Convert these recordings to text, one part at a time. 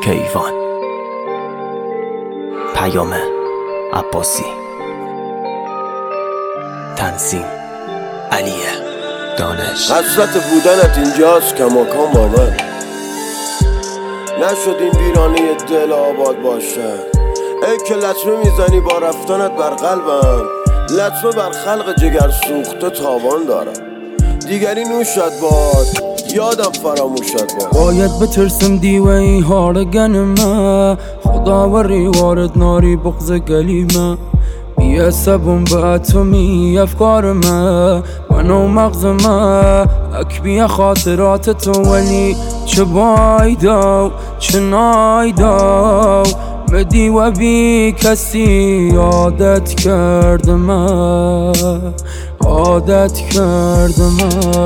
کیوان پیام عباسی تنظیم علیه دانش. حسرت بودنت اینجاست کماکان با من، نشد این ویرانه دل آباد باشه. ای که لطمه میزنی با رفتنت بر قلبم، لطمه بر خلق جگر سوخته تاوان دارم. دیگری نوشد باد یادم فراموشد باد. باید بترسم دیوی هارگنمه، خداوری وارد ناری بغض گلیمه. بیا سبون به اتمی افکارمه، منو مغزمه اک بیا خاطرات تو. ولی چه بایدو چه نایدو بدی و بی کسی عادت کردمه، عادت کردمه.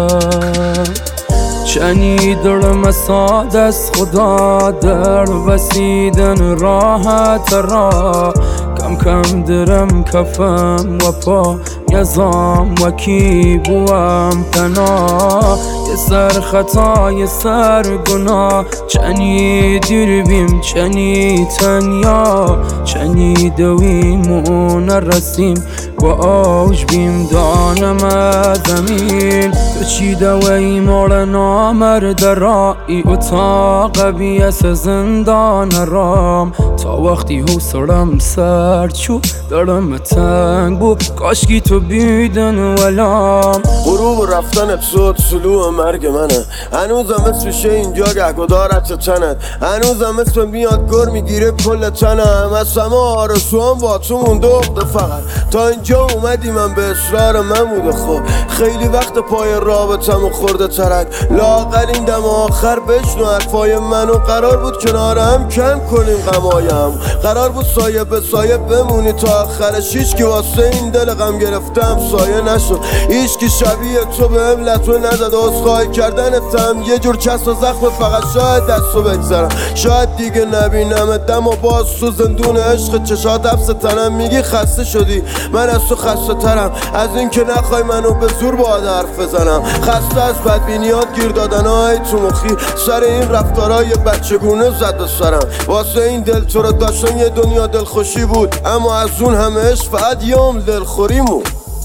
شنیدم ساد از خدا در وسیدن راحت را. کم کم درم کفم و پا یزام و کی بوام تنها. یه سر خطا یه سر گناه، چنی دیر بیم چنی تنیا. چنی دویمون رسیم و آوش بیم دانم زمین. تو چی دوی مال نامرد را ای اتاق بیاس زندان رام. تا وقتی حوصلم سر چو دارم تنگ بو کاشکی تو بیدن ولام. غروب رفتنت شد سلو مرگ منه، هنوزم اسم شه اینجا گهگدارت تنت. هنوزم اسم میاد گر میگیره کل تنم. از همه آرزوام با تو مونده اقده فقط. تا اینجا اومدی من به اصرار من بوده. خب خیلی وقت پای رابطم و خورده ترک. لااقل این دم آخر بشنو حرفای منو. قرار بود کنارم کم کنیم غمایم، قرار بود سایه به سایه بمونی تا آخرش. هیچ که واسه این دل غم گرفتم سایه نشد. هیچ که شبیه تو بهم لطمه نداد. عذرخواهی کردنتم یه جور کسر و زخم، فقط شاید دستو بگذرم. شاید دیگه نبینم دم و باز تو زندون عشق چشات حبس تنم. میگی خسته شدی، من از تو خسته ترم از این که نخوای منو به زور باهات حرف بزنم. خسته از بدبینیات گیر دادنهای تو مخی، سر این رفتارای بچگونه زد به سرم. واسه این دل تو رو داشتن یه دنیا دلخوشی بود، اما از اون همه عشق فقط یه عمر دلخوریمون.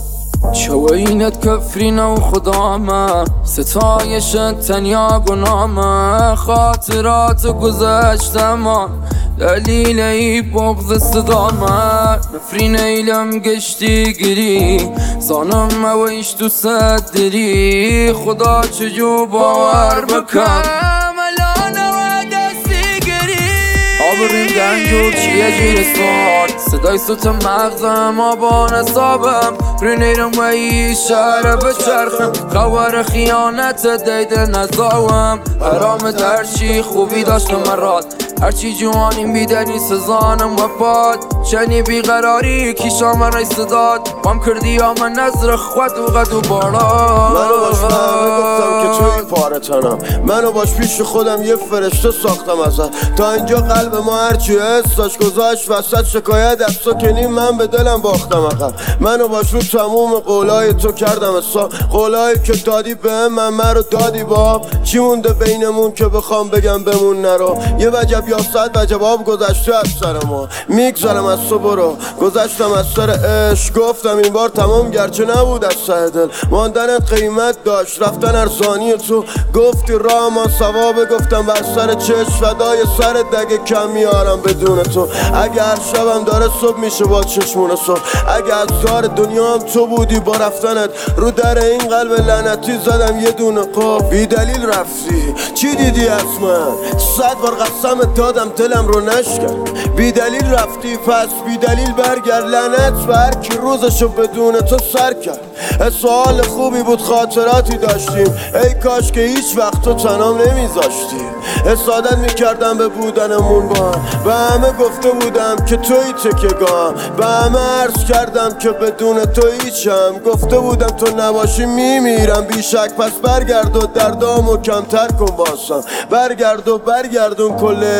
چوینت کفرینه و خدامه، ستایشت تنیا گنامه. خاطرات گذشتمان دلیل ای بغض صدامه. نفرین ایلم گشتی گری زانم اویش تو صدری. خدا چجو باور بکن آبریم گنجور چیه جیر سارد. صدای سوت مغزم آبان حسابم رو نیرم و ای شهر بچرخم. خبر خیانت دیده نزاوم حرام درچی خوبی داشتم مراد. هرچی جوانیم بیدنی سزانم و باد. چنی بیقراری کیشا من رای صداد. بام کردی یا من نظر خود و قد و بارا. منو باش گفتم که توی پاره تنم. منو باش پیش خودم یه فرشته ساختم ازت. تا اینجا قلب ما هرچی حس داشت گذاشت وسط. شکایت از تو کنی من به دلم باختم عقب. منو باش رو تموم قولای تو کردم حساب. قولایی که دادی به من رو دادی باب. چی مونده بینمون که بخوام بگم بمون نرو. یه وجب یا صد وجب آب گذشته از سر ما. میگذارم از تو برو، گذشتم از سر عشق. گفتم این بار تمام گرچه نبود از سر دل. ماندنت قیمت داشت رفتن ارزانی تو. گفتی راه ما ثوابه، گفتم بر سر چشم فدای سر دگه کم میارم بدون تو. اگر شبم داره صبح میشه با چشمون صبح. اگر از دار دنیا هم تو بودی با رفتنت. رو در این قلب لعنتی زدم یه دونه قف. بی دلیل رفتی چی دیدی از من؟ 100 بار قسمت دادم دلم رو نشکن. بی دلیل رفتی پس بی دلیل برگرد. لعنت به هر کی روزشو بدون تو سر کرد. سوال خوبی بود خاطراتی داشتیم. ای کاش که هیچ وقت تو تنام نمیذاشتی. حسادت میکردم به بودنمون با هم. به همه گفته بودم که توی تکیه‌گاهم. به همه عرض کردم که بدون تو هیچم. گفته بودم تو نباشی میمیرم بیشک. پس برگرد و دردامو کمتر کن باسم. برگرد و برگردون کل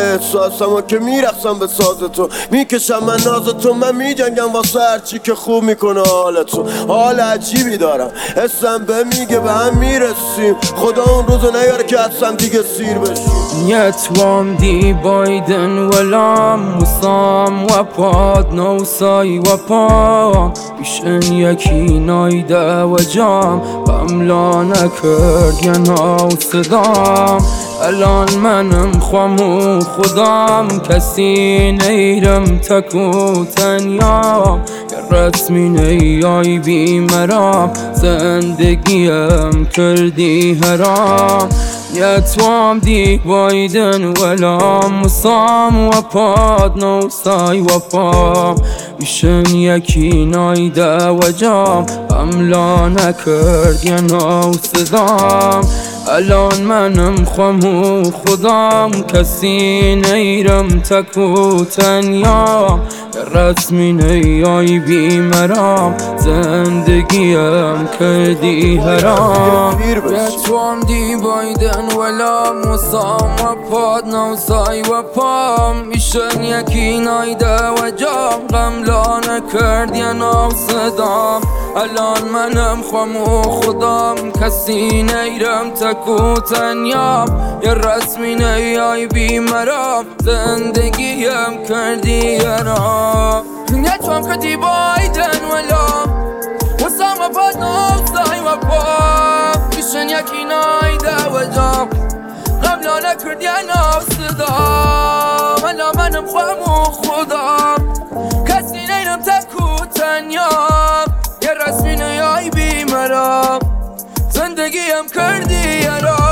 احساسم و که میرقصم به ساز تو، میکشم من ناز تو، من میجنگم واسه هرچی که خوب میکنه حال تو. حال عجیبی دارم، حسم به میگه به هم میرسیم، خدا اون روزو نیاره که حدسم دیگه سیر بشیم. يتوام دي بايدن ولام وصام وباد نوساي وبام بيشن يكي نايدا وجام بملانا كرد يناو صدام الان منم خمو خدام كسي نيرم تكو تنيام رسمی نیای بی مرام زندگیم کردی حرام یتوام دی بایدن ولام وصام و پاد نوسای و پام بیشن یکی نایده و جام املا نکرد یا نو صدام الان منم خمو خدام کسی نیرم تکو تنیام رسمی نیای بی مرام زندگیم کردی حرام یتوام دی بایدن ولام وصام و پاد نوسای و پام بیشن یکی نایده و جام غملا نکرد یا نو صدام الان منم خمو خدام کسی نیرم تکو تنیام یه رسمی نیای بی مرام زندگیم کردی حرام یتوام کردی بایدن ولام وصام و پاد نوسای و پام بیشن یکی نایده و جام غملا نکرد یا نو صدام الان منم خمو خدام کسی نیرم تکو تنیام یه رسمی نیای بی مرام زندگیم کردی حرام